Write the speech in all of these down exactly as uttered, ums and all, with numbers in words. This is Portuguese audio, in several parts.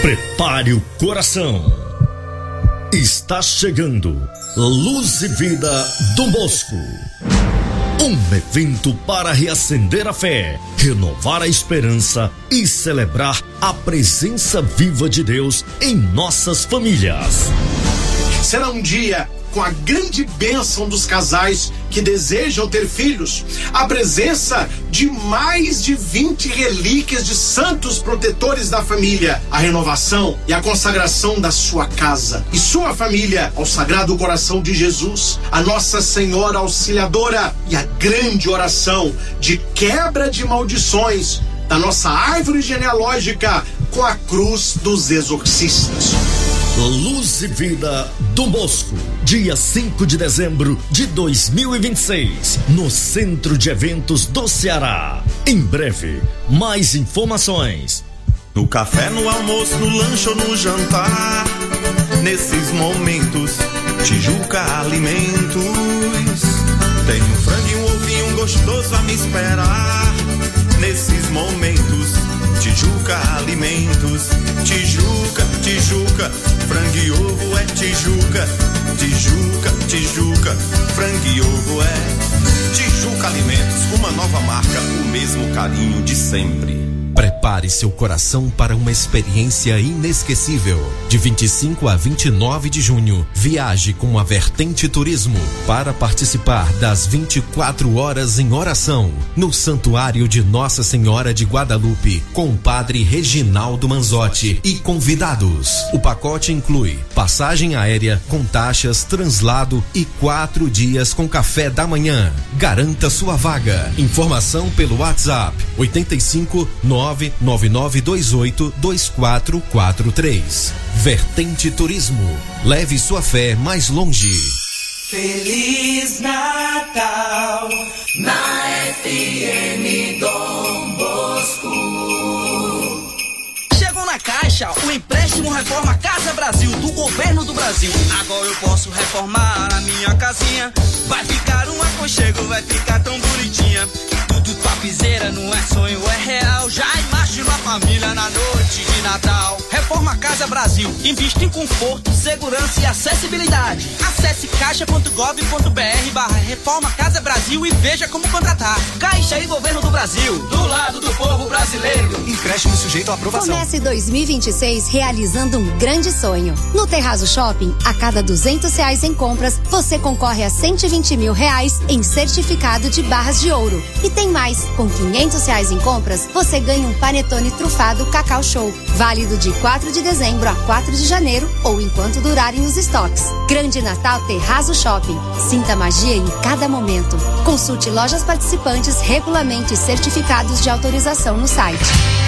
Prepare o coração. Está chegando Luz e Vida Dom Bosco. Um evento para reacender a fé, renovar a esperança e celebrar a presença viva de Deus em nossas famílias. Será um dia com a grande bênção dos casais que desejam ter filhos, a presença de mais de vinte relíquias de santos protetores da família, a renovação e a consagração da sua casa e sua família ao Sagrado Coração de Jesus, a Nossa Senhora Auxiliadora, e a grande oração de quebra de maldições da nossa árvore genealógica com a cruz dos exorcistas. Luz e Vida Dom Bosco, dia cinco de dezembro de dois mil e vinte e seis, no Centro de Eventos do Ceará. Em breve, mais informações. No café, no almoço, no lanche ou no jantar, nesses momentos, Tijuca Alimentos. Tem um frango e um ovinho gostoso a me esperar. Nesses momentos, Tijuca Alimentos. Tijuca, Tijuca, frango e ovo é Tijuca. Tijuca, Tijuca, frango e ovo é Tijuca Alimentos, uma nova marca, o mesmo carinho de sempre. Prepare seu coração para uma experiência inesquecível. De vinte e cinco a vinte e nove de junho, viaje com a Vertente Turismo para participar das vinte e quatro horas em oração no Santuário de Nossa Senhora de Guadalupe, com o Padre Reginaldo Manzotti e convidados. O pacote inclui passagem aérea com taxas, translado e quatro dias com café da manhã. Garanta sua vaga. Informação pelo WhatsApp oitenta e cinco, nove nove nove dois oito dois quatro quatro três. Vertente Turismo. Leve sua fé mais longe. Feliz Natal na F M Dom Bosco. Chegou na Caixa o empréstimo Reforma Casa Brasil do Governo do Brasil. Agora eu posso reformar a minha casinha. Vai ficar um aconchego, vai ficar tão bonitinha. Tudo topzera, não é sonho, é real. Já imagino a família na noite de Natal. Reforma Casa Brasil, investe em conforto, segurança e acessibilidade. Acesse caixa ponto gov ponto br barra Reforma Casa Brasil e veja como contratar. Caixa e Governo do Brasil, do lado do povo brasileiro. Empréstimo sujeito à aprovação. Comece dois mil e vinte e seis realizando um grande sonho. No Terraço Shopping, a cada duzentos reais em compras, você concorre a cento e vinte mil reais em certificado de barras de ouro. E tem mais, com quinhentos reais em compras, você ganha um panetone trufado Cacau Show, válido de quatro de dezembro a quatro de janeiro ou enquanto durarem os estoques. Grande Natal Terraço Shopping. Sinta magia em cada momento. Consulte lojas participantes, regulamento e certificados de autorização no site.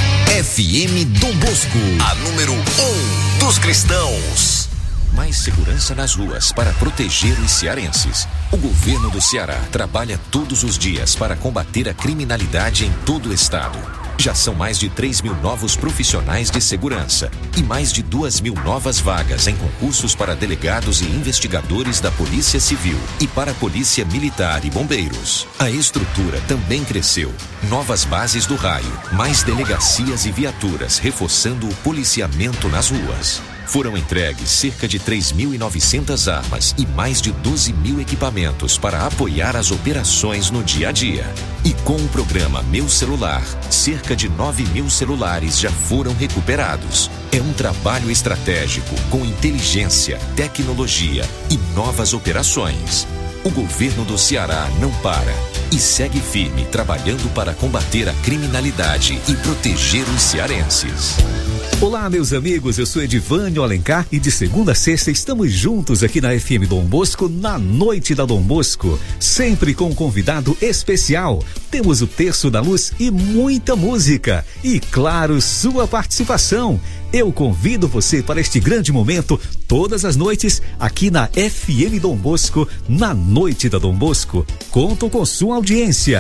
F M Dom Bosco, a número um dos cristãos. Mais segurança nas ruas para proteger os cearenses. O governo do Ceará trabalha todos os dias para combater a criminalidade em todo o estado. Já são mais de três mil novos profissionais de segurança e mais de duas mil novas vagas em concursos para delegados e investigadores da Polícia Civil e para a Polícia Militar e Bombeiros. A estrutura também cresceu. Novas bases do raio, mais delegacias e viaturas, reforçando o policiamento nas ruas. Foram entregues cerca de três mil e novecentas armas e mais de doze mil equipamentos para apoiar as operações no dia a dia. E com o programa Meu Celular, cerca de nove mil celulares já foram recuperados. É um trabalho estratégico com inteligência, tecnologia e novas operações. O governo do Ceará não para e segue firme trabalhando para combater a criminalidade e proteger os cearenses. Olá, meus amigos, eu sou Edivânio Alencar e de segunda a sexta estamos juntos aqui na F M Dom Bosco, na Noite da Dom Bosco, sempre com um convidado especial. Temos o Terço da Luz e muita música e, claro, sua participação. Eu convido você para este grande momento todas as noites aqui na F M Dom Bosco, na Noite da Dom Bosco. Conto com sua audiência.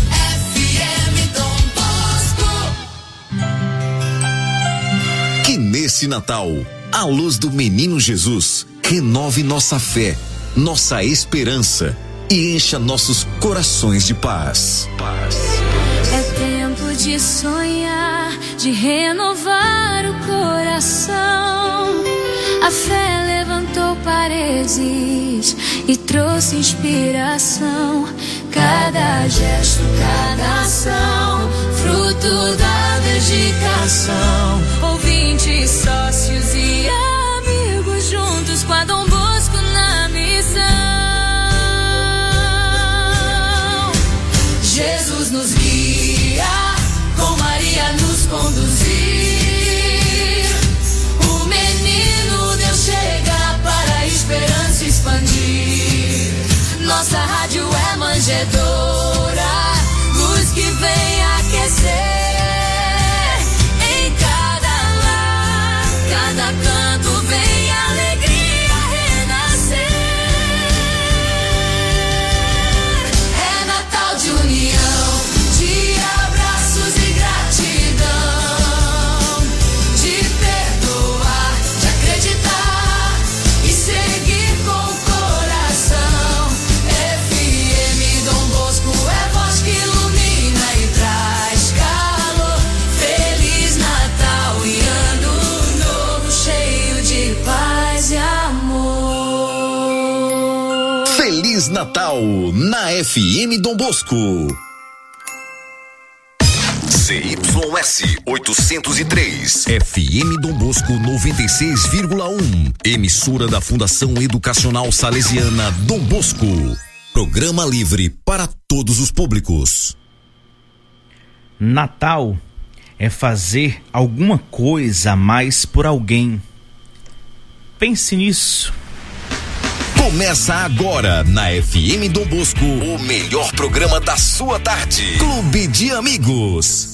F M Dom Bosco. Que nesse Natal, a luz do Menino Jesus renove nossa fé, nossa esperança e encha nossos corações de paz. Paz. É tempo tempo de sonhar, de renovar o coração. A fé levantou paredes e trouxe inspiração. Cada gesto, cada ação, fruto da dedicação. Ouvintes, sócios e amigos juntos com a Dom Bosco na missão. Jesus nos guia, com Maria nos conduzir. O menino Deus chega para a esperança expandir. Nossa rádio é manjedoura, luz que vem aquecer. Em cada lar, cada canto vem alegria renascer. É Natal de união, de abraços e gratidão, de perdoar, de acreditar e seguir com o coração. F M Dom Bosco é voz que ilumina e traz calor. Feliz Natal e ano novo cheio de paz e amor. Feliz Natal na F M Dom Bosco. C Y S oitocentos e três, F M Dom Bosco noventa e seis vírgula um, emissora da Fundação Educacional Salesiana Dom Bosco. Programa livre para todos os públicos. Natal é fazer alguma coisa a mais por alguém. Pense nisso. Começa agora na F M Dom Bosco, o melhor programa da sua tarde. Clube de Amigos.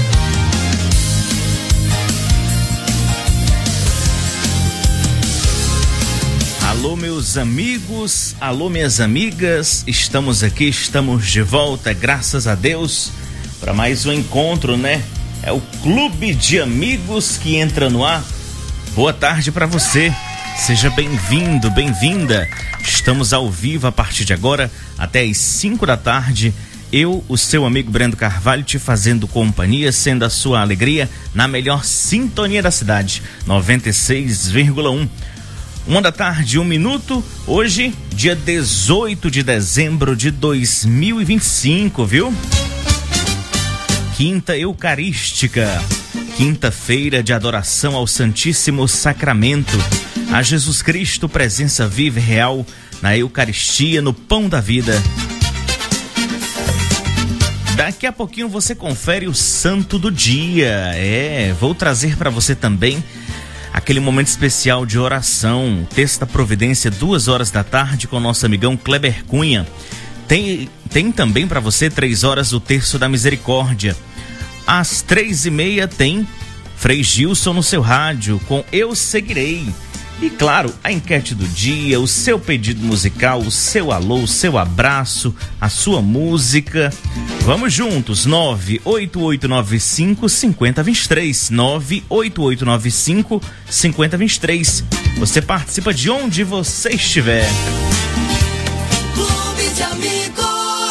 Alô, meus amigos, alô, minhas amigas, estamos aqui, estamos de volta, graças a Deus, para mais um encontro, né? É o Clube de Amigos que entra no ar. Boa tarde para você, seja bem-vindo, bem-vinda. Estamos ao vivo a partir de agora até às cinco da tarde. Eu, o seu amigo Brendo Carvalho, te fazendo companhia, sendo a sua alegria na melhor sintonia da cidade, noventa e seis vírgula um. Uma da tarde, um minuto, hoje, dia dezoito de dezembro de dois mil e vinte e cinco, viu? Quinta Eucarística, quinta-feira de adoração ao Santíssimo Sacramento, a Jesus Cristo, presença viva e real na Eucaristia, no pão da vida. Daqui a pouquinho você confere o santo do dia. É, vou trazer para você também aquele momento especial de oração, texto da providência, duas horas da tarde com o nosso amigão Kleber Cunha. Tem, tem também para você três horas o terço da misericórdia. Às três e meia tem Frei Gilson no seu rádio com Eu Seguirei. E claro, a enquete do dia, o seu pedido musical, o seu alô, o seu abraço, a sua música. Vamos juntos, nove oito oito nove cinco, cinco zero dois três, nove oito oito nove cinco, cinco zero dois três. Você participa de onde você estiver. Clube de Amigos.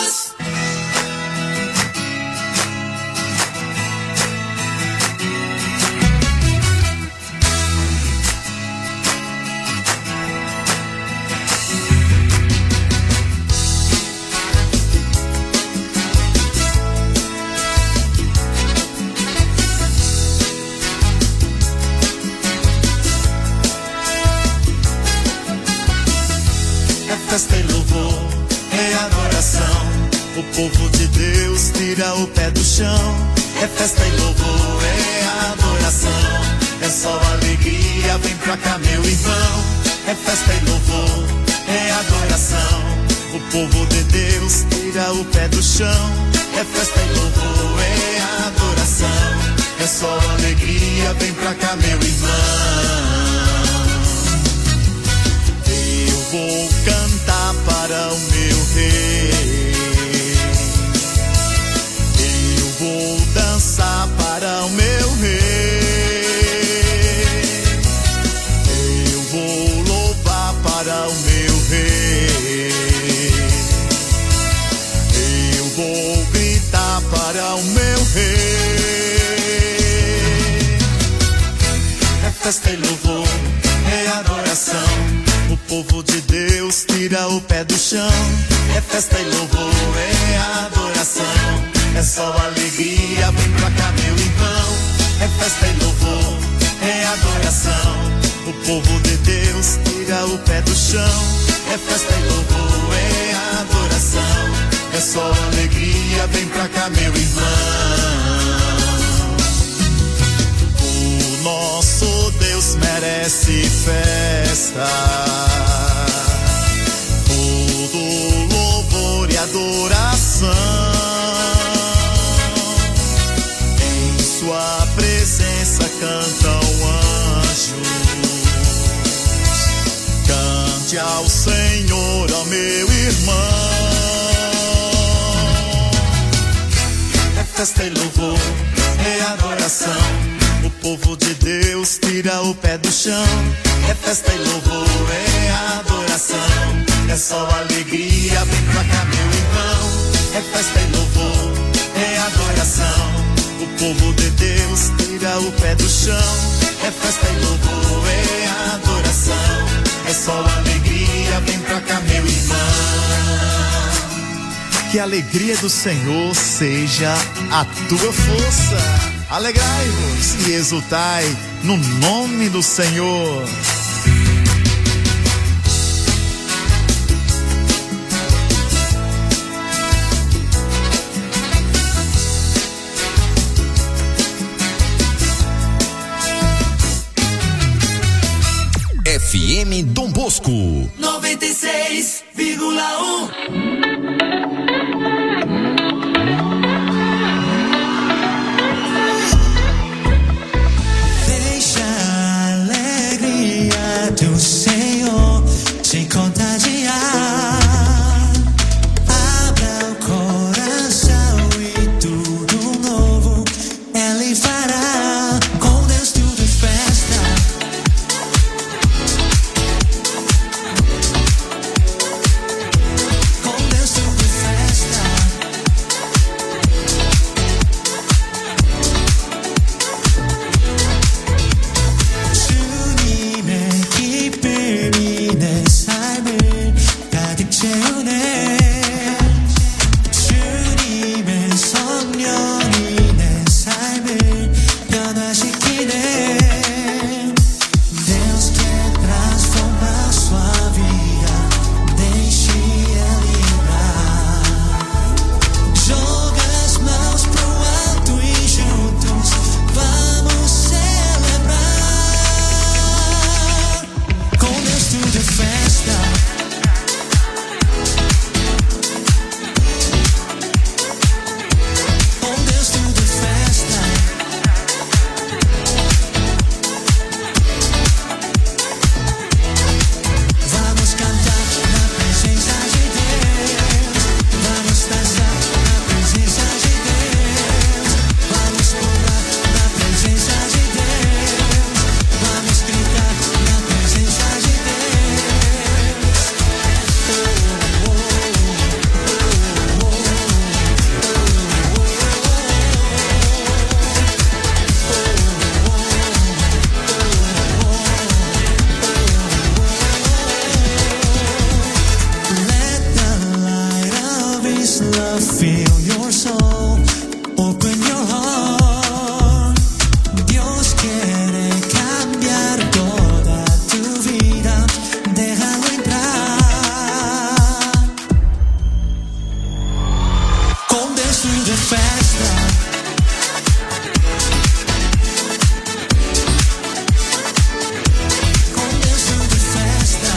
Festa e louvor, é adoração. O povo de Deus tira o pé do chão. É festa e louvor, é adoração. É só alegria, vem pra cá meu irmão. É festa e louvor, é adoração. O povo de Deus tira o pé do chão. É festa e louvor, é adoração. É só alegria, vem pra cá meu irmão. Vou cantar para o meu rei, eu vou dançar para o meu rei, eu vou louvar para o meu rei, eu vou gritar festa para o meu rei. É festa e louvor, é adoração. O povo de Deus tira o pé do chão. É festa e louvor, é adoração. É só alegria, vem pra cá meu irmão. É festa e louvor, é adoração. O povo de Deus tira o pé do chão. É festa e louvor, é adoração. É só alegria, vem pra cá meu irmão. O nosso Deus merece festa. Todo louvor e adoração. Em sua presença cantam anjos. Cante ao Senhor, ó meu irmão. É festa e louvor, é adoração. O povo de Deus tira o pé do chão. É festa e louvor, é adoração. É só alegria, vem pra cá meu irmão. É festa e louvor, é adoração. O povo de Deus tira o pé do chão. É festa e louvor, é adoração. É só alegria, vem pra cá meu irmão. Que a alegria do Senhor seja a tua força. Alegrai-vos e exultai no nome do Senhor. F M Dom Bosco noventa e seis vírgula um. Deixa a alegria do Senhor te contagiar. Abra o coração e tudo novo Ele fará. Com Deus tudo é festa. Com Deus tudo é festa. 주님의 기쁨이 내 삶을 가득 채우네. 주님의 성령이 내 삶을 변화시키네. Deus quer transformar sua vida, deixe Ele entrar. Joga as mãos pro alto e juntos vamos celebrar. Com Deus tudo é festa. Com Deus tudo é festa. Vamos cantar na presença de Deus. Vamos dançar na presença de Deus. Vamos pular na presença de Deus. Vamos gritar na presença de Deus. Oh, oh, oh, Let the light of His love fill your soul. Open your heart. Dios quiere cambiar toda tu vida. Déjalo entrar. Com Deus tudo é festa. Com Deus tudo é festa.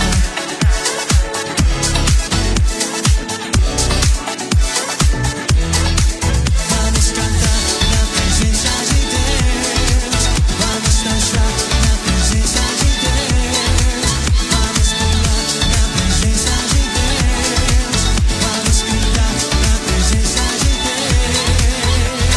Vamos cantar na presença de Deus. Vamos dançar na presença de Deus. Vamos pular na presença de Deus. Vamos gritar na presença de Deus.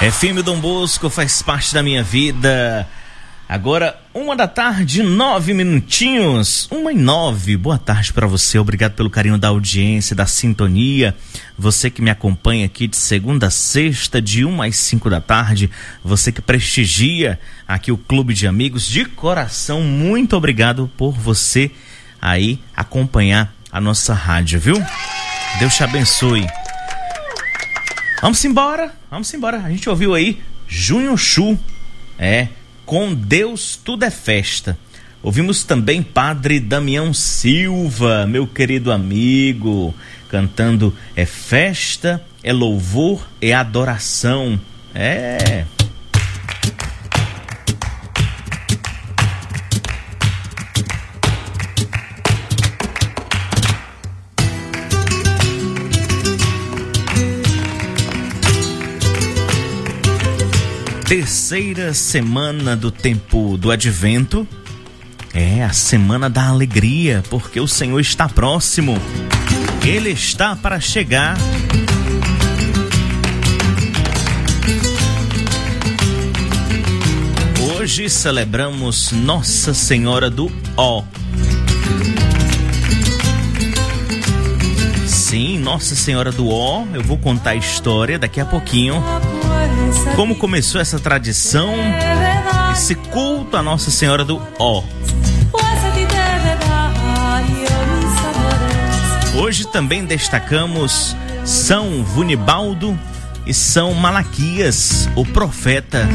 F M Dom Bosco faz parte da minha vida. Agora, uma da tarde, nove minutinhos. Uma e nove. Boa tarde para você. Obrigado pelo carinho da audiência, da sintonia. Você que me acompanha aqui de segunda a sexta, de uma às cinco da tarde. Você que prestigia aqui o Clube de Amigos. De coração, muito obrigado por você aí acompanhar a nossa rádio, viu? Deus te abençoe. Vamos embora, vamos embora. A gente ouviu aí Junho Chu, é, com Deus tudo é festa. Ouvimos também Padre Damião Silva, meu querido amigo, cantando é festa, é louvor, é adoração. É... Terceira semana do tempo do Advento, é a semana da alegria, porque o Senhor está próximo, Ele está para chegar. Hoje celebramos Nossa Senhora do Ó. Sim, Nossa Senhora do Ó, eu vou contar a história daqui a pouquinho. Como começou essa tradição, esse culto a Nossa Senhora do Ó. Hoje também destacamos São Vunibaldo e São Malaquias, o profeta.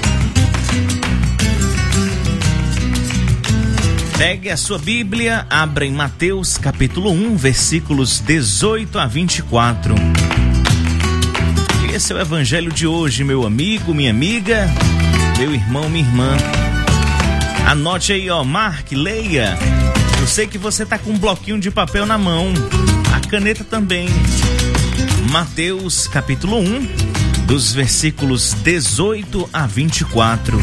Pegue a sua Bíblia, abra em Mateus capítulo um, versículos dezoito a vinte e quatro. Esse é o evangelho de hoje, meu amigo, minha amiga, meu irmão, minha irmã. Anote aí, ó, marque, leia. Eu sei que você tá com um bloquinho de papel na mão, a caneta também. Mateus capítulo um, dos versículos dezoito a vinte e quatro.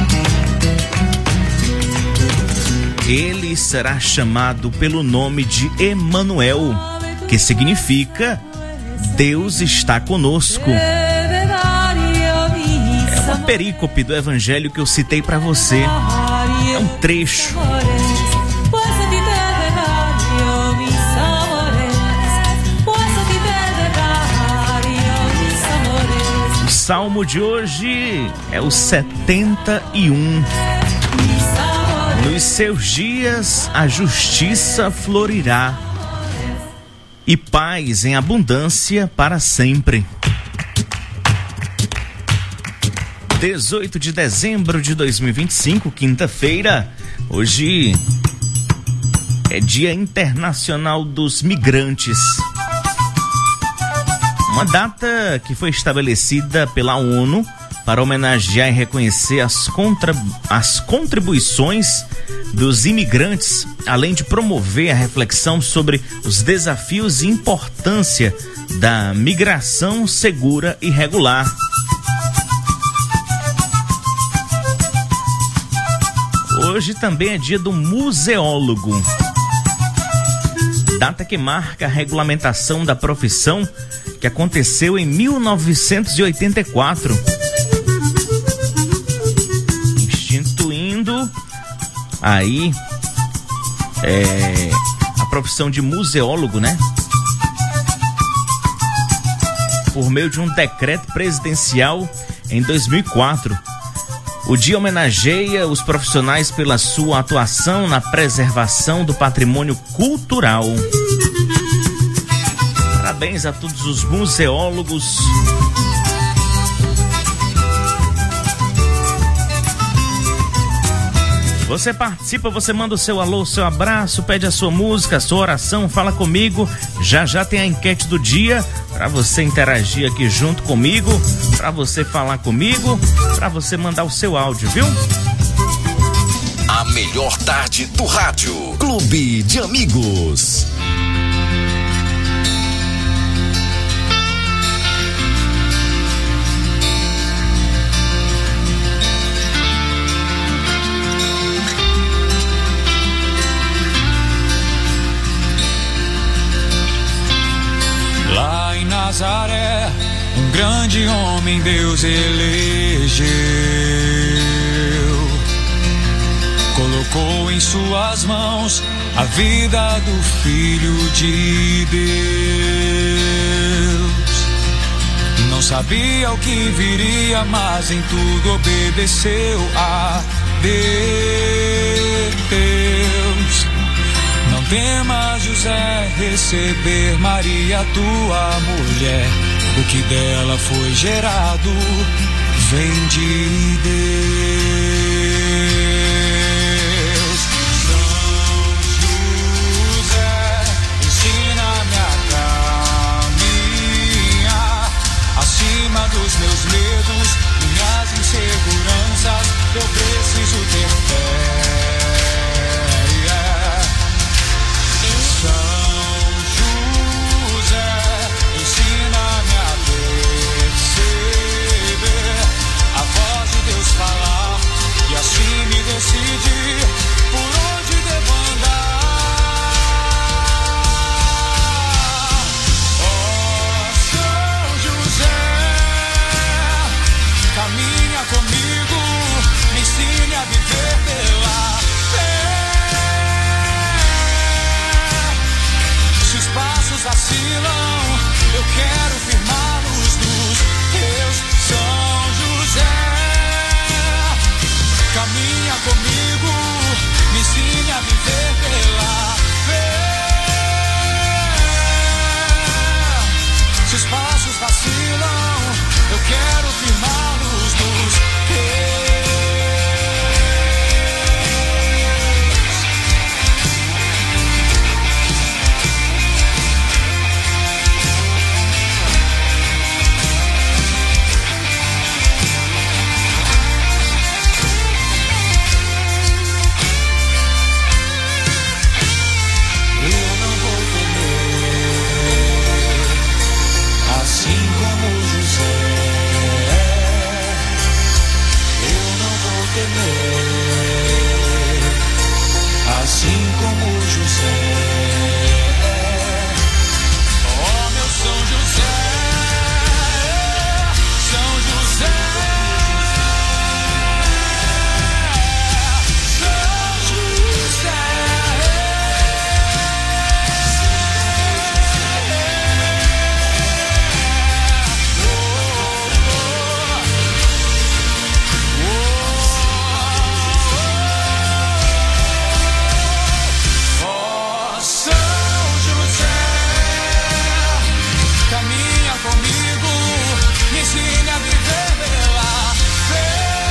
Ele será chamado pelo nome de Emanuel, que significa Deus está conosco. É uma perícope do evangelho que eu citei para você. É um trecho. O salmo de hoje é o setenta e um. Nos seus dias a justiça florirá e paz em abundância para sempre. dezoito de dezembro de dois mil e vinte e cinco, quinta-feira. Hoje é Dia Internacional dos Migrantes. Uma data que foi estabelecida pela ONU para homenagear e reconhecer as, contra... as contribuições dos imigrantes, além de promover a reflexão sobre os desafios e importância da migração segura e regular. Hoje também é dia do museólogo, data que marca a regulamentação da profissão, que aconteceu em mil novecentos e oitenta e quatro. Aí, é, a profissão de museólogo, né? Por meio de um decreto presidencial em dois mil e quatro. O dia homenageia os profissionais pela sua atuação na preservação do patrimônio cultural. Parabéns a todos os museólogos. Você participa, você manda o seu alô, o seu abraço, pede a sua música, a sua oração, fala comigo. Já já tem a enquete do dia para você interagir aqui junto comigo, para você falar comigo, para você mandar o seu áudio, viu? A melhor tarde do rádio. Clube de Amigos. Nazaré, um grande homem Deus elegeu. Colocou em suas mãos a vida do Filho de Deus. Não sabia o que viria, mas em tudo obedeceu a Deus. Não temas, José, receber Maria, tua mulher. O que dela foi gerado vem de Deus. São José, ensina-me a caminhar acima dos meus medos, minhas inseguranças. Eu preciso ter fé. Yeah. São José, ensina-me a perceber a voz de Deus falar e assim me decidir por onde devo andar. Oh, São José, caminha comigo, me ensine a viver pela fé. Se os passos vacilam, eu quero firmá-los nos teus. São José, caminha comigo, me ensine a viver pela fé. Se os passos vacilam, eu quero firmá-los nos teus. Assim como José, eu não vou temer. Assim como José, oh meu São José, São José, São José. Oh, São José, caminha comigo, me ensine a viver pela fé.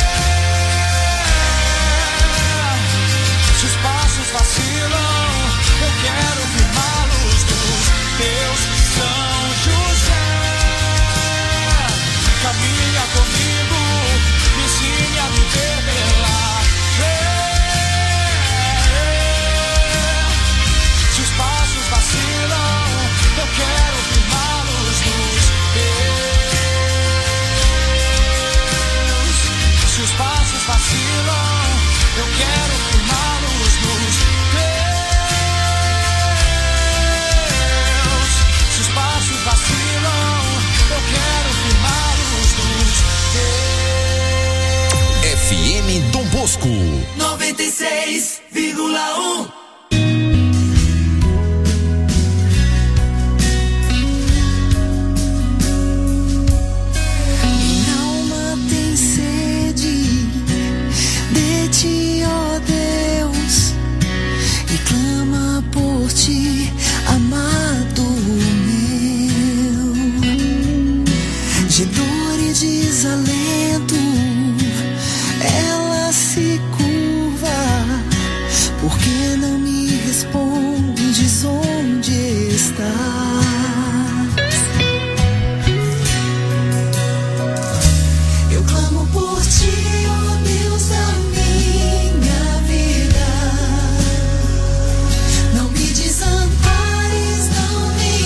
Se os passos vacilam, eu quero firmá-los nos teus. São José, caminha comigo, me ensine a viver pela fé. Se os passos vacilam, eu quero firmá-los nos teus. Se os passos vacilam, eu quero firmá-los nos teus. Se os passos vacilam, eu quero firmá-los nos teus. F M Dom Bosco. noventa e seis vírgula um. Minha alma tem sede de ti, ó Deus, e clama por ti, amado meu. De dor e desalento, ela se curva. Por que não me respondes onde estás? Eu clamo por ti, ó Deus da minha vida. Não me desampares, não me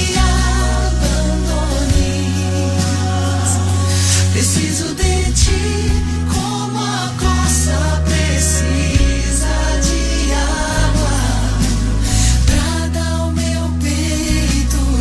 abandones. Preciso de ti como a coça precisa de água, pra dar ao meu peito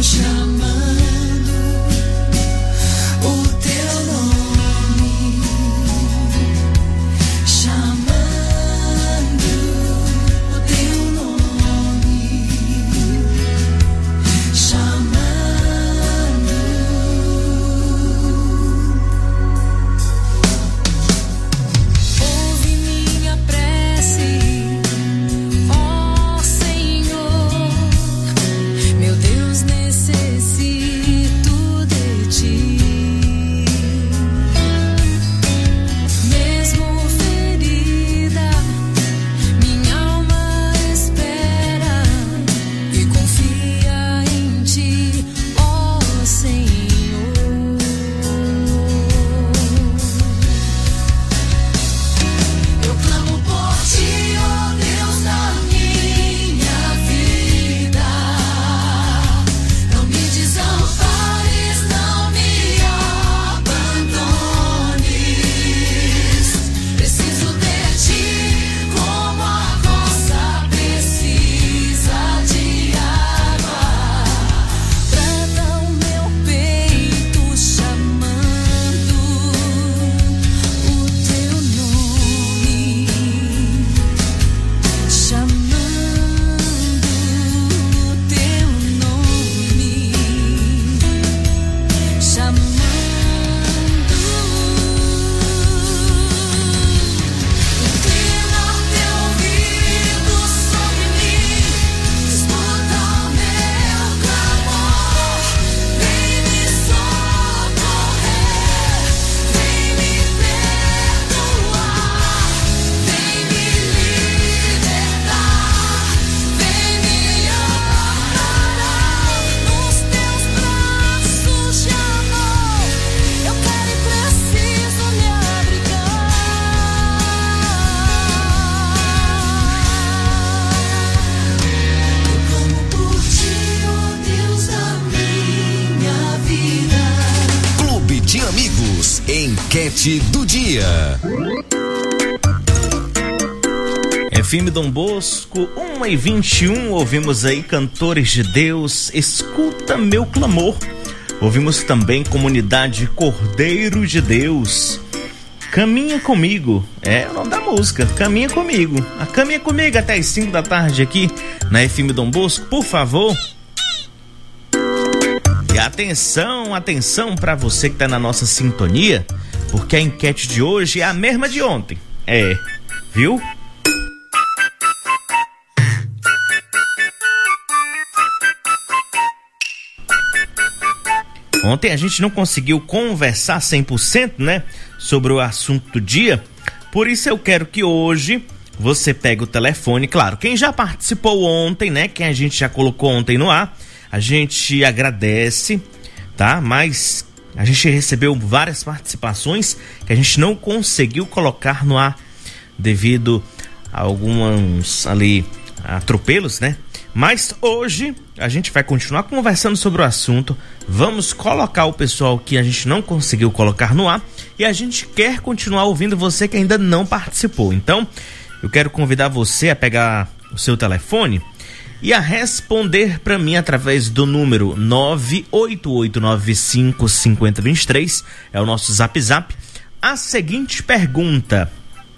Enquete do dia. F M Dom Bosco, uma e vinte e um, ouvimos aí Cantores de Deus, Escuta Meu Clamor. Ouvimos também Comunidade Cordeiro de Deus, Caminha Comigo, é o nome da música, Caminha Comigo. A Caminha Comigo até as cinco da tarde aqui na F M Dom Bosco, por favor. E atenção, atenção para você que tá na nossa sintonia, porque a enquete de hoje é a mesma de ontem. É, viu? Ontem a gente não conseguiu conversar cem por cento, né, sobre o assunto do dia. Por isso eu quero que hoje você pegue o telefone. Claro, quem já participou ontem, né, quem a gente já colocou ontem no ar, a gente agradece, tá? Mas a gente recebeu várias participações que a gente não conseguiu colocar no ar devido a alguns ali atropelos, né? Mas hoje a gente vai continuar conversando sobre o assunto. Vamos colocar o pessoal que a gente não conseguiu colocar no ar e a gente quer continuar ouvindo você que ainda não participou. Então, eu quero convidar você a pegar o seu telefone e a responder para mim através do número nove oito oito nove cinco cinco zero dois três, é o nosso Zap Zap, a seguinte pergunta: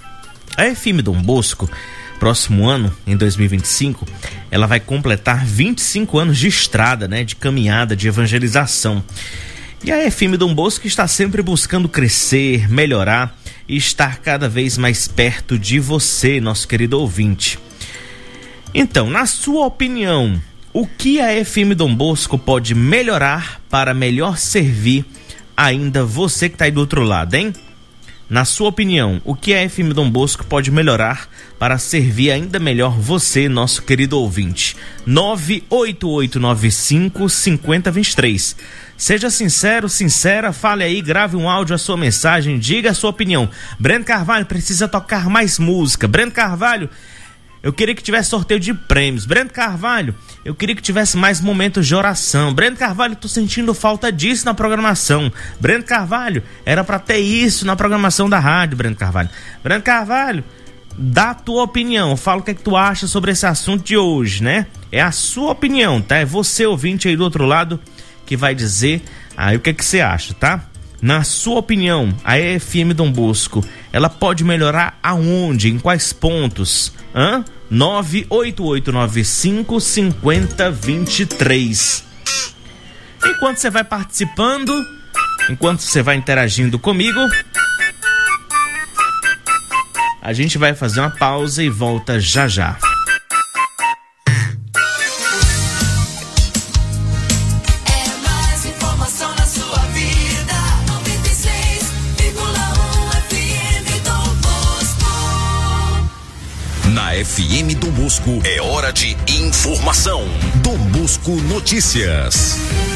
a F M Dom Bosco, próximo ano, em dois mil e vinte e cinco, ela vai completar vinte e cinco anos de estrada, né, de caminhada, de evangelização. E a F M Dom Bosco está sempre buscando crescer, melhorar e estar cada vez mais perto de você, nosso querido ouvinte. Então, na sua opinião, o que a F M Dom Bosco pode melhorar para melhor servir ainda você que está aí do outro lado, hein? Na sua opinião, o que a F M Dom Bosco pode melhorar para servir ainda melhor você, nosso querido ouvinte? nove oito oito nove cinco cinco zero dois três. Seja sincero, sincera, fale aí, grave um áudio, a sua mensagem, diga a sua opinião. Breno Carvalho, precisa tocar mais música. Breno Carvalho, eu queria que tivesse sorteio de prêmios. Breno Carvalho, eu queria que tivesse mais momentos de oração. Breno Carvalho, tô sentindo falta disso na programação. Breno Carvalho, era pra ter isso na programação da rádio, Breno Carvalho. Breno Carvalho, dá a tua opinião. Fala o que é que tu acha sobre esse assunto de hoje, né? É a sua opinião, tá? É você, ouvinte aí do outro lado, que vai dizer aí o que é que você acha, tá? Na sua opinião, a F M Dom Bosco, ela pode melhorar aonde? Em quais pontos? Hã? nove oito oito nove cinco cinco zero dois três. Enquanto você vai participando, enquanto você vai interagindo comigo, a gente vai fazer uma pausa e volta já já. Na F M Dom Bosco é hora de informação. Dom Bosco Notícias.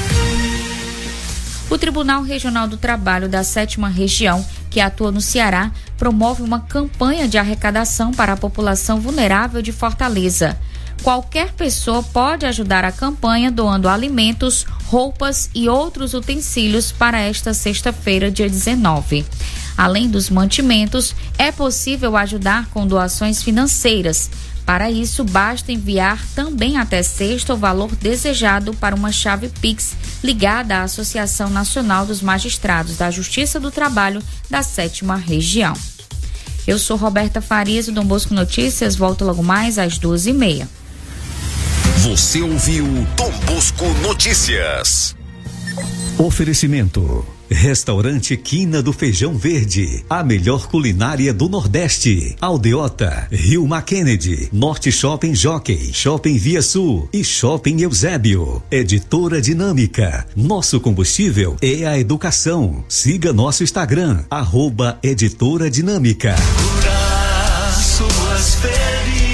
O Tribunal Regional do Trabalho da sétima Região, que atua no Ceará, promove uma campanha de arrecadação para a população vulnerável de Fortaleza. Qualquer pessoa pode ajudar a campanha doando alimentos, roupas e outros utensílios para esta sexta-feira, dia dezenove. Além dos mantimentos, é possível ajudar com doações financeiras. Para isso, basta enviar também até sexta o valor desejado para uma chave Pix ligada à Associação Nacional dos Magistrados da Justiça do Trabalho da sétima Região. Eu sou Roberta Farias, do Dom Bosco Notícias. Volto logo mais às duas e meia. Você ouviu Dom Bosco Notícias. Oferecimento: Restaurante Quina do Feijão Verde, a melhor culinária do Nordeste. Aldeota, Rio Kennedy, Norte Shopping Jockey, Shopping Via Sul e Shopping Eusébio. Editora Dinâmica, nosso combustível é a educação. Siga nosso Instagram, arroba Editora Dinâmica. Curar suas feridas.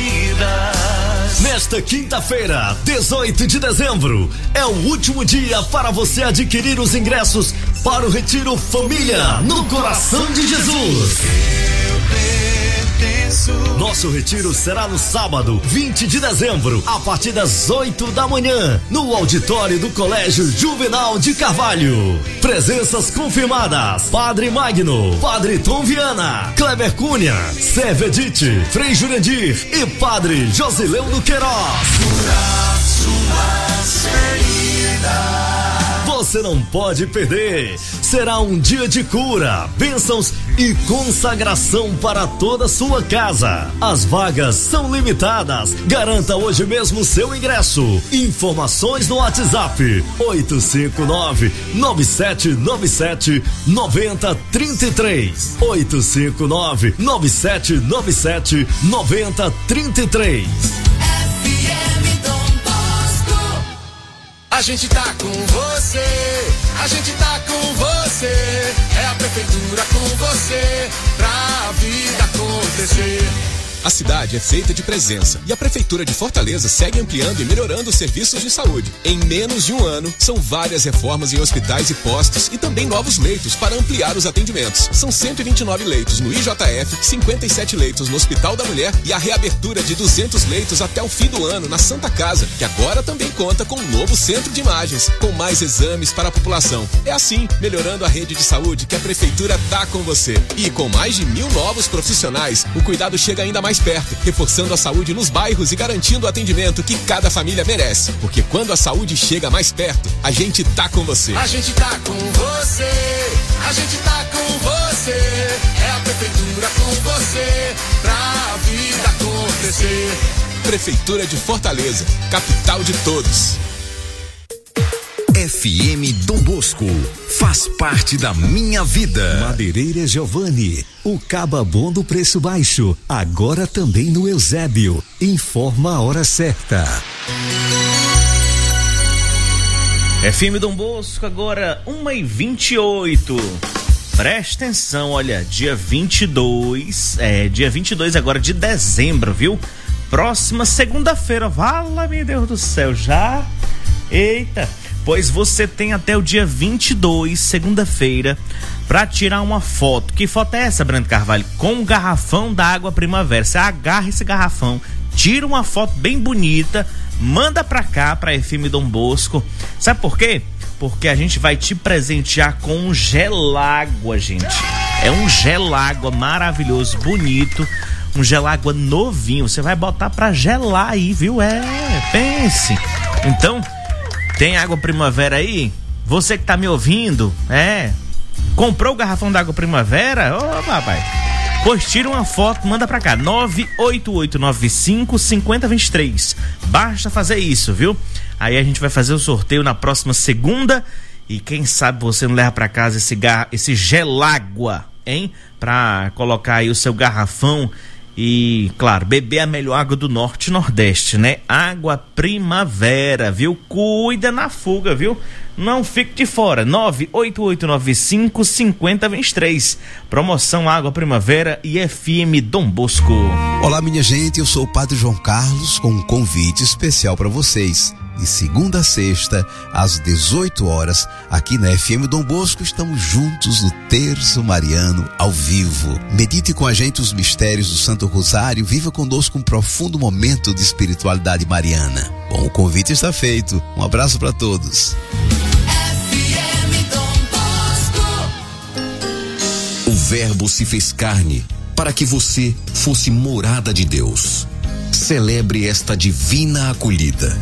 Nesta quinta-feira, dezoito de dezembro, é o último dia para você adquirir os ingressos para o Retiro Família no Coração de Jesus. Eu intenso. Nosso retiro será no sábado, vinte de dezembro, a partir das oito da manhã, no auditório do Colégio Juvenal de Carvalho. Presenças confirmadas: Padre Magno, Padre Tom Viana, Kleber Cunha, Servedite, Frei Jurandir e Padre Josileu do Queiroz. Curar suas feridas. Você não pode perder. Será um dia de cura, bênçãos e consagração para toda a sua casa. As vagas são limitadas. Garanta hoje mesmo seu ingresso. Informações no WhatsApp oito cinco nove, nove sete nove sete, nove zero três três. oito cinco nove, nove sete nove sete, nove zero três três. A gente tá com você, a gente tá com você, é a prefeitura com você, pra vida acontecer. A cidade é feita de presença e a Prefeitura de Fortaleza segue ampliando e melhorando os serviços de saúde. Em menos de um ano, são várias reformas em hospitais e postos e também novos leitos para ampliar os atendimentos. São cento e vinte e nove leitos no I J F, cinquenta e sete leitos no Hospital da Mulher e a reabertura de duzentos leitos até o fim do ano na Santa Casa, que agora também conta com um novo centro de imagens, com mais exames para a população. É assim, melhorando a rede de saúde, que a Prefeitura tá com você. E com mais de mil novos profissionais, o cuidado chega ainda mais mais perto, reforçando a saúde nos bairros e garantindo o atendimento que cada família merece. Porque quando a saúde chega mais perto, a gente tá com você. A gente tá com você, a gente tá com você, é a prefeitura com você, pra vida acontecer. Prefeitura de Fortaleza, capital de todos. F M Dom Bosco faz parte da minha vida. Madeireira Giovanni, o caba bom do preço baixo, agora também no Eusébio. Informa a hora certa. F M Dom Bosco, agora uma e vinte e oito. Presta atenção, olha, dia vinte e dois, é, dia vinte e dois agora de dezembro, viu? Próxima segunda-feira, vala, meu Deus do céu, já? Eita! Pois você tem até o dia vinte e dois, segunda-feira, para tirar uma foto. Que foto é essa, Brando Carvalho? Com o garrafão da Água Primavera. Você agarra esse garrafão, tira uma foto bem bonita, manda pra cá, pra F M Dom Bosco. Sabe por quê? Porque a gente vai te presentear com um gelágua, gente. É um gelágua maravilhoso, bonito. Um gelágua novinho. Você vai botar pra gelar aí, viu? É, pense. Então... tem Água Primavera aí? Você que tá me ouvindo, é? Comprou o garrafão da Água Primavera? Ô, papai. Pois tira uma foto, manda pra cá. nove oito oito nove cinco, cinco zero dois três. Basta fazer isso, viu? Aí a gente vai fazer o sorteio na próxima segunda. E quem sabe você não leva pra casa esse, gar... esse gelágua, hein? Pra colocar aí o seu garrafão. E, claro, beber a melhor água do Norte e Nordeste, né? Água Primavera, viu? Cuida na fuga, viu? Não fique de fora. nove oito oito nove cinco, cinco zero dois três. Promoção Água Primavera e F M Dom Bosco. Olá, minha gente. Eu sou o Padre João Carlos com um convite especial para vocês. De segunda a sexta, às dezoito horas, aqui na F M Dom Bosco, estamos juntos no Terço Mariano, ao vivo. Medite com a gente os mistérios do Santo Rosário, viva conosco um profundo momento de espiritualidade mariana. Bom, o convite está feito. Um abraço para todos. O Verbo se fez carne para que você fosse morada de Deus. Celebre esta divina acolhida.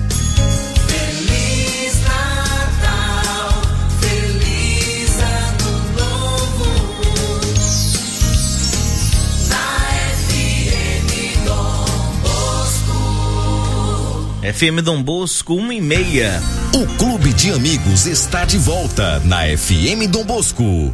F M Dom Bosco, uma e meia. O Clube de Amigos está de volta na F M Dom Bosco.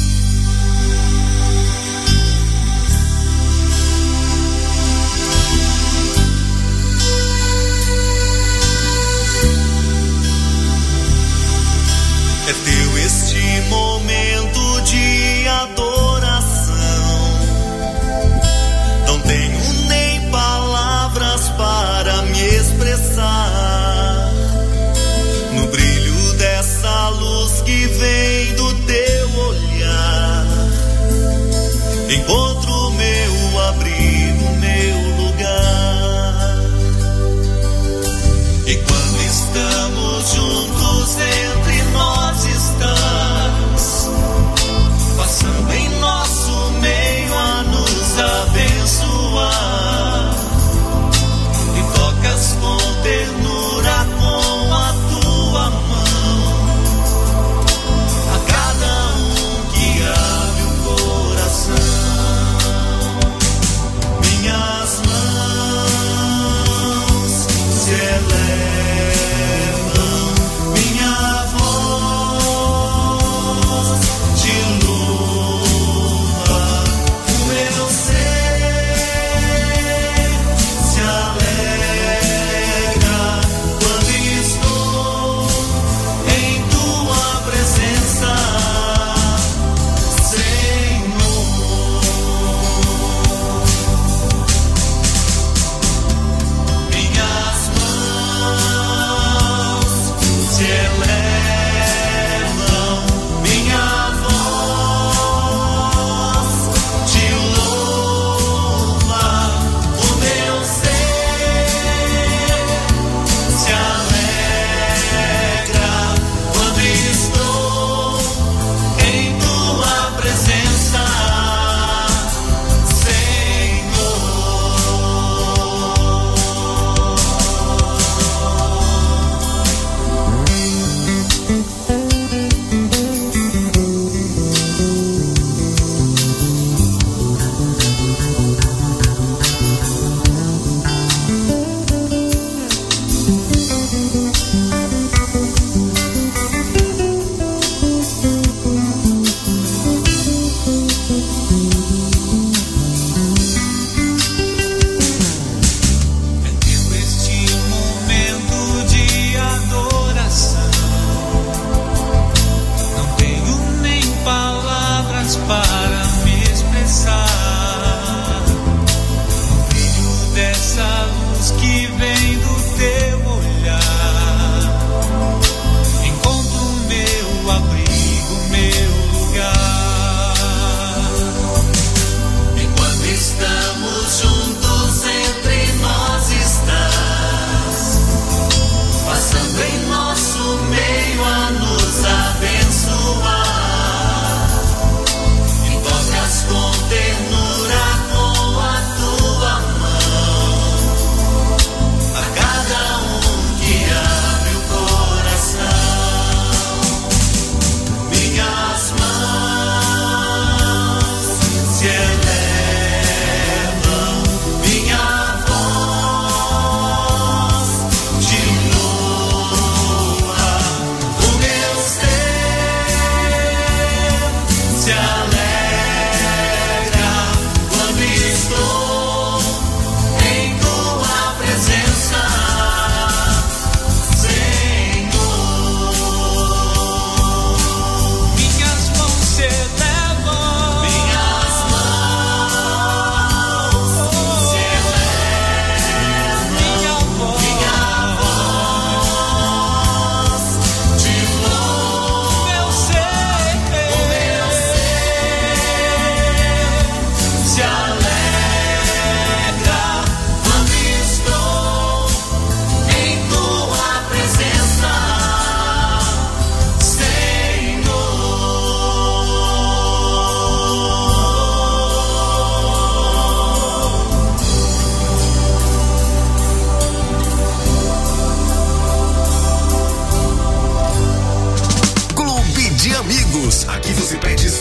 É teu este momento de adoração. Não tenho nem palavras para me expressar. No brilho dessa luz que vem do teu olhar, encontro meu abrigo.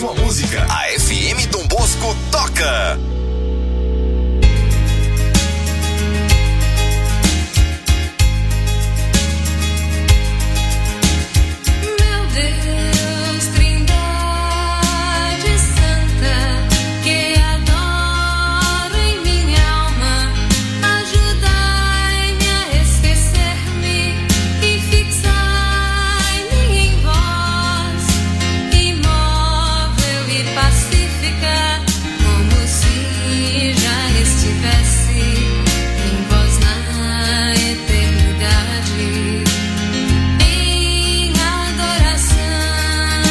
sua música. A F M Dom Bosco toca. Meu Deus, Trindade Santa, que adoro em minha alma, ajudai-me a esquecer-me e fixai-me em vós, imóvel e pacífica, como se já estivesse em vós na eternidade. Em adoração,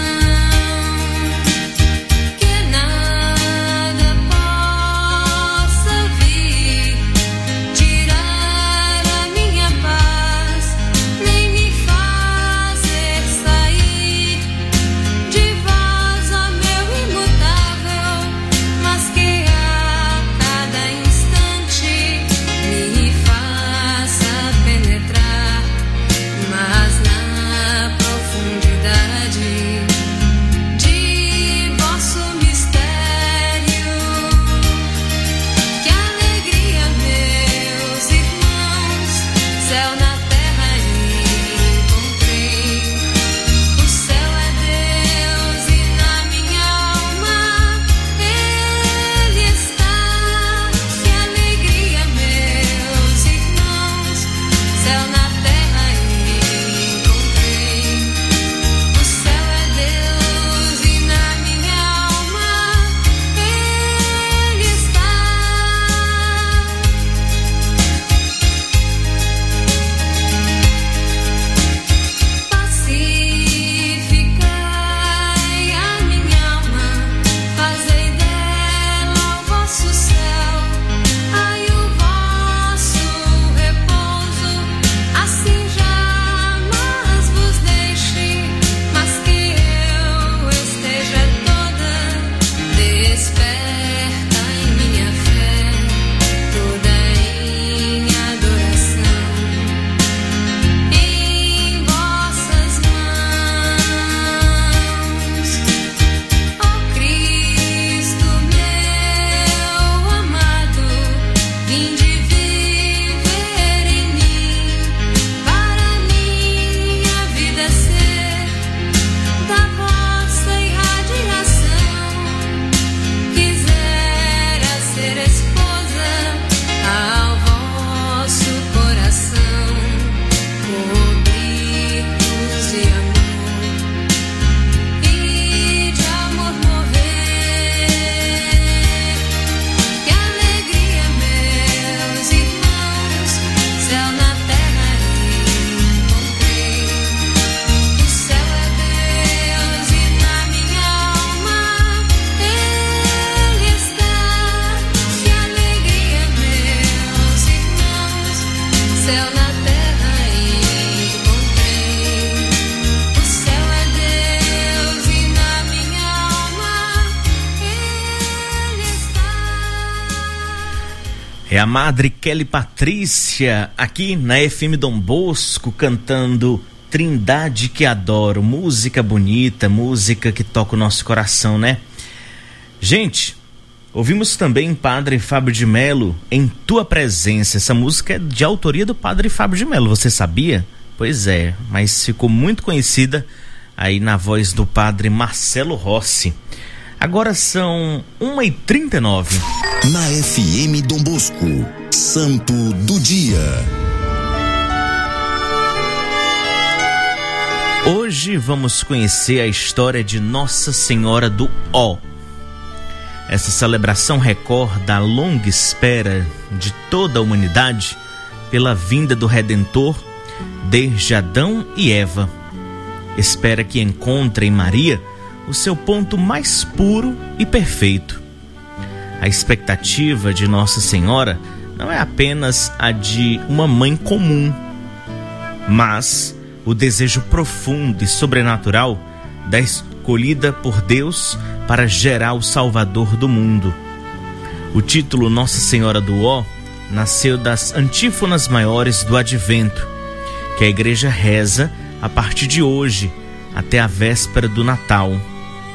que nada possa vir tirar a minha paz, nem me fazer sair de vós, ó meu imutável, mas que a cada instante me faça penetrar mas na profundidade de vosso mistério. Que alegria, meus irmãos, céu na terra encontrei. O céu é Deus e na minha alma Ele está. Que alegria, meus irmãos, céu na terra encontrei. O céu é Deus e na minha alma Ele está. Pacificai a minha alma, fazei dela o vosso céu, ai o vosso repouso, assim jamais vos deixe, mas que eu esteja toda desperta em minha fé, toda em adoração, em vossas mãos. Ó Cristo meu amado, vinde viver em mim, para minha vida ser da vossa irradiação. Quisera ser esposa ao vosso coração, cobrir-vos de amor e de amor morrer. Que alegria, meus irmãos, céu na terra encontrei. O céu é Deus e na minha alma Ele está. Que alegria, meus irmãos, céu na terra encontrei. O céu é Deus e na minha alma Ele está. É a Madre Kelly Patrícia, aqui na F M Dom Bosco, cantando Trindade que Adoro. Música bonita, música que toca o nosso coração, né? Gente, ouvimos também Padre Fábio de Melo, Em Tua Presença. Essa música é de autoria do Padre Fábio de Melo, você sabia? Pois é, mas ficou muito conhecida aí na voz do Padre Marcelo Rossi. Agora são uma e trinta e nove. Na F M Dom Bosco, Santo do Dia. Hoje vamos conhecer a história de Nossa Senhora do Ó. Essa celebração recorda a longa espera de toda a humanidade pela vinda do Redentor desde Adão e Eva. Espera que encontre em Maria o seu ponto mais puro e perfeito. A expectativa de Nossa Senhora não é apenas a de uma mãe comum, mas o desejo profundo e sobrenatural da escolhida por Deus para gerar o Salvador do mundo. O título Nossa Senhora do Ó nasceu das antífonas maiores do Advento, que a Igreja reza a partir de hoje até a véspera do Natal.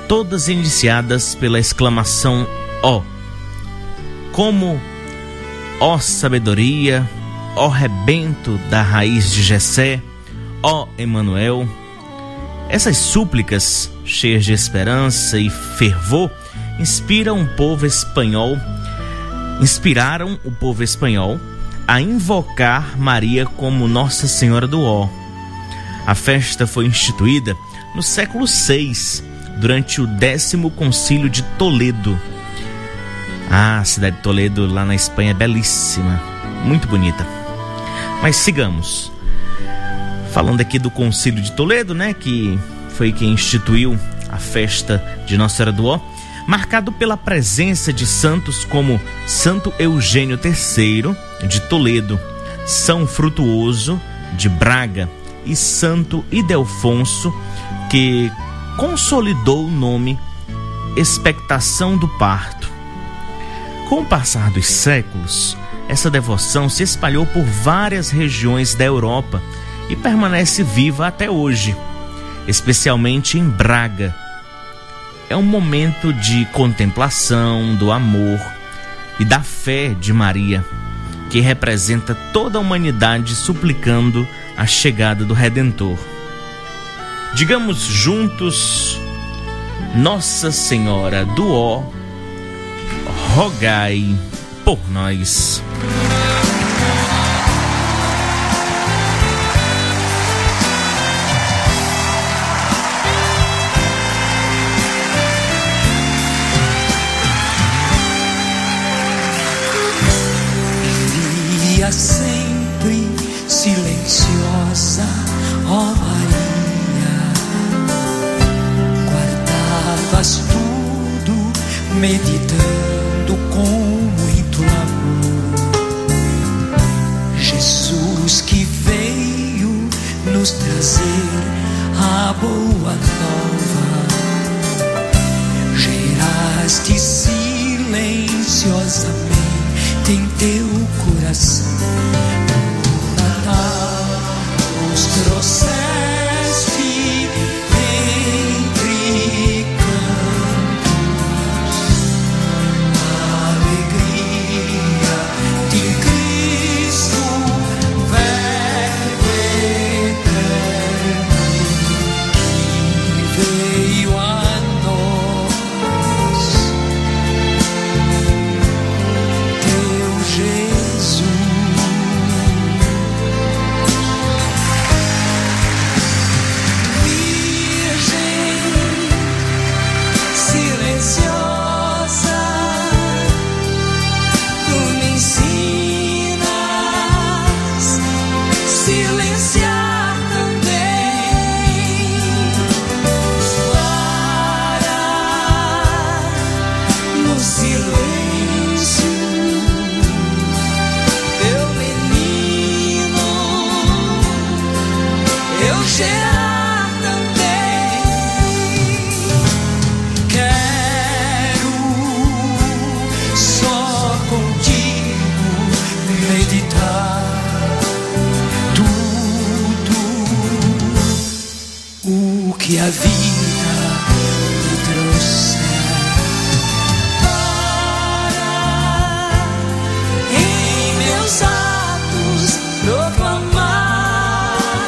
todas iniciadas pela exclamação ó, como ó sabedoria, ó rebento da raiz de Jessé, ó Emanuel. Essas súplicas, cheias de esperança e fervor, inspiram o povo espanhol, inspiraram o povo espanhol a invocar Maria como Nossa Senhora do Ó. A festa foi instituída no século seis, durante o décimo concílio de Toledo. Ah, a cidade de Toledo lá na Espanha é belíssima, muito bonita. Mas sigamos. Falando aqui do concílio de Toledo, né, que foi quem instituiu a festa de Nossa Senhora do Ó, marcado pela presença de santos como Santo Eugênio terceiro de Toledo, São Frutuoso de Braga e Santo Ildefonso, que consolidou o nome Expectação do Parto. Com o passar dos séculos, essa devoção se espalhou por várias regiões da Europa e permanece viva até hoje, especialmente em Braga. É um momento de contemplação do amor e da fé de Maria, que representa toda a humanidade suplicando a chegada do Redentor. Digamos juntos: Nossa Senhora do Ó, rogai por nós. Vivia sempre silenciosa, ó Maria, guardavas tudo, meditando com muito amor. Jesus que veio nos trazer a boa nova, geraste silenciosamente em teu coração. No Natal nos trouxeste entre cantos a alegria de Cristo, Verbo eterno, que veio a nós. Que a vida me trouxe para em meus atos proclamar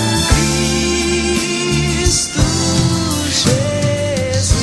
Cristo Jesus.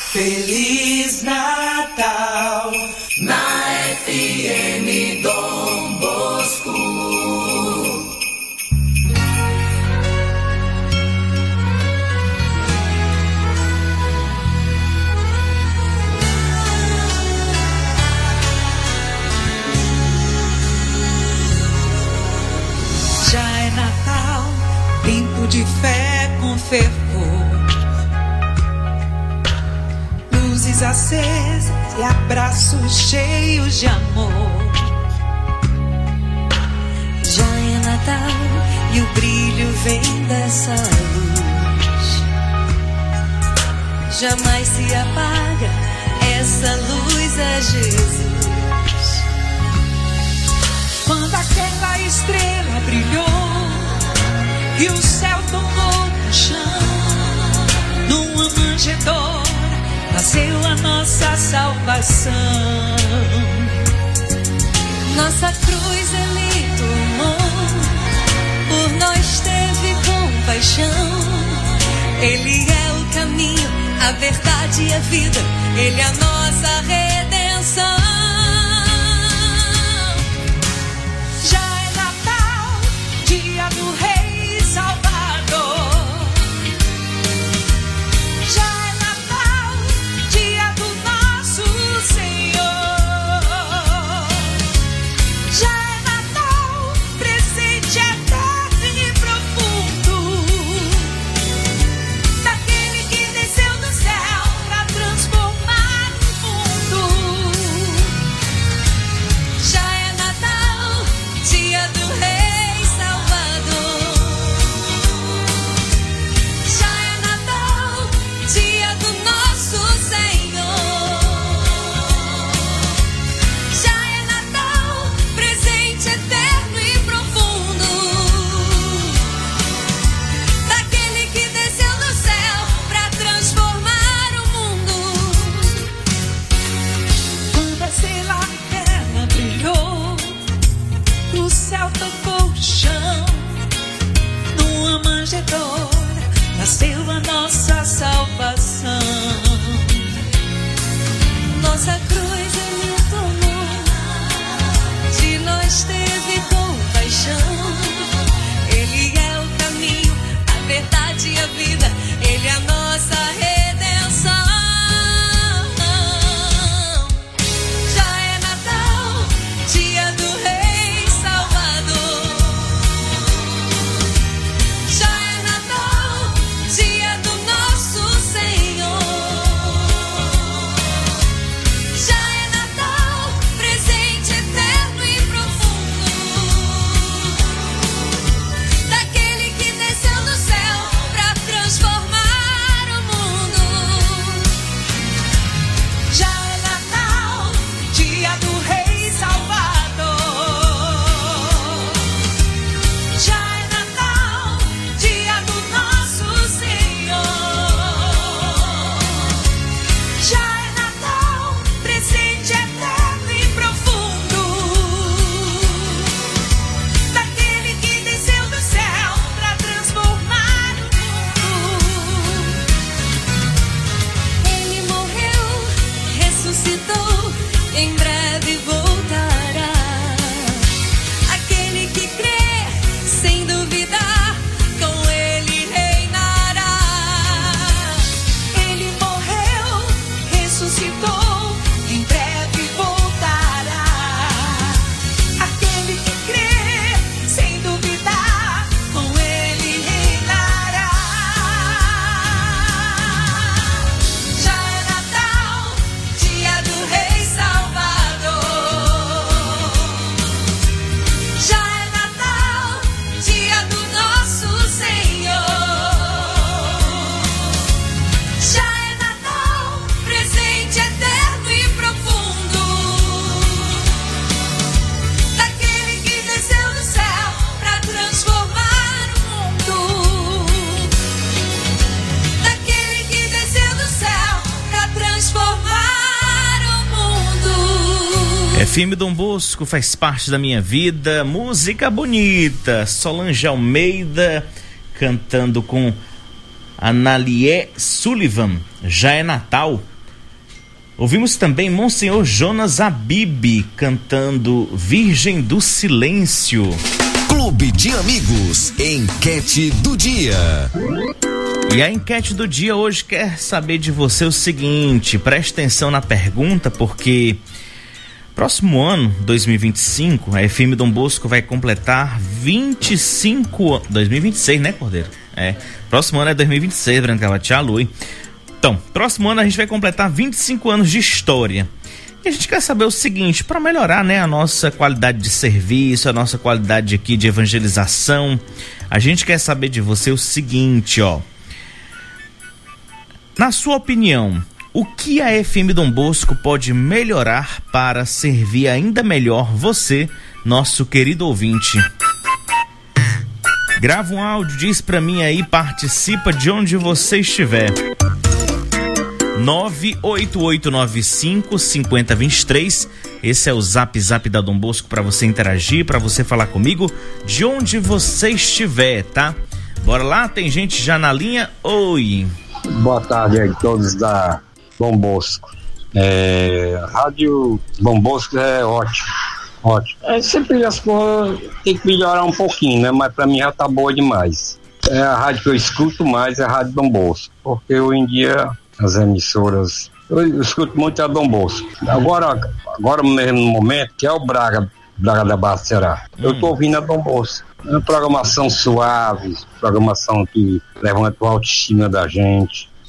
Feliz Natal na F M Dom Bosco. Já é Natal, tempo de fé com fervor. Luzes acesas e abraços cheios de amor. Já é Natal e o brilho vem dessa luz. Jamais se apaga, essa luz é Jesus. Quando aquela estrela brilhou e o céu tomou o chão, numa manjedoura nasceu a nossa salvação. Nossa cruz ele tomou, por nós teve compaixão. Ele é o caminho, a verdade e a vida, ele é a nossa redenção. Dia do Rei Salvador. Já é Natal, dia do nosso Senhor. Já é Natal, presente eterno e profundo, daquele que desceu do céu para transformar o mundo. Já é Natal, dia do Rei. Nasceu a nossa salvação. Nossa cruz ele tomou, de nós teve compaixão. Ele é o caminho, a verdade e a vida, ele é a nossa redenção. Já é Natal, dia do Rei Salvador. Já é Natal, dia do nosso Senhor. Já é Natal, presente eterno e profundo, daquele que desceu do céu para transformar o mundo. Já é Natal, dia do Rei Salvador. Já é Natal, dia do nosso Senhor. Já é Natal, presente eterno e profundo, daquele que desceu do céu para transformar o mundo. Ele morreu, ressuscitou, em breve voltará. Aquele que crê, sem duvidar, com ele reinará. Ele morreu, ressuscitou, em breve voltará. Aquele que crê, sem duvidar, com ele reinará. Já é Natal, dia do Rei Salvador. Já é Natal, dia do nosso Senhor. Já é Natal, presente eterno e profundo, daquele que desceu do céu para transformar o mundo. Daquele que desceu do céu para transformar o mundo. F M Dom Bosco faz parte da minha vida. Música bonita. Solange Almeida cantando com Analie Sullivan. Já é Natal. Ouvimos também Monsenhor Jonas Abib cantando Virgem do Silêncio. Clube de Amigos, enquete do dia. E a enquete do dia hoje quer saber de você o seguinte, preste atenção na pergunta, porque próximo ano, dois mil e vinte e cinco, a F M Dom Bosco vai completar vinte e cinco... dois mil e vinte e seis, né, Cordeiro? É, próximo ano é dois mil e vinte e seis, Branca Tia Lui. Então, próximo ano a gente vai completar vinte e cinco anos de história. E a gente quer saber o seguinte, para melhorar, né, a nossa qualidade de serviço, a nossa qualidade aqui de evangelização, a gente quer saber de você o seguinte, ó. Na sua opinião, o que a F M Dom Bosco pode melhorar para servir ainda melhor você, nosso querido ouvinte? Grava um áudio, diz pra mim aí, participa de onde você estiver. nove oito oito nove cinco, cinco zero dois três. Esse é o zap zap da Dom Bosco para você interagir, para você falar comigo de onde você estiver, tá? Bora lá, tem gente já na linha. Oi. Boa tarde aí, todos da Dom Bosco. É, Rádio Dom Bosco é ótimo, ótimo. É, sempre as coisas tem que melhorar um pouquinho, né? Mas pra mim já tá boa demais. É a rádio que eu escuto mais, é a Rádio Dom Bosco, porque hoje em dia as emissoras, eu escuto muito a Dom Bosco. Agora, agora mesmo no momento, que é o Braga, Braga da Bacerá, hum. eu tô ouvindo a Dom Bosco. É uma programação suave, programação que levanta a autoestima da gente.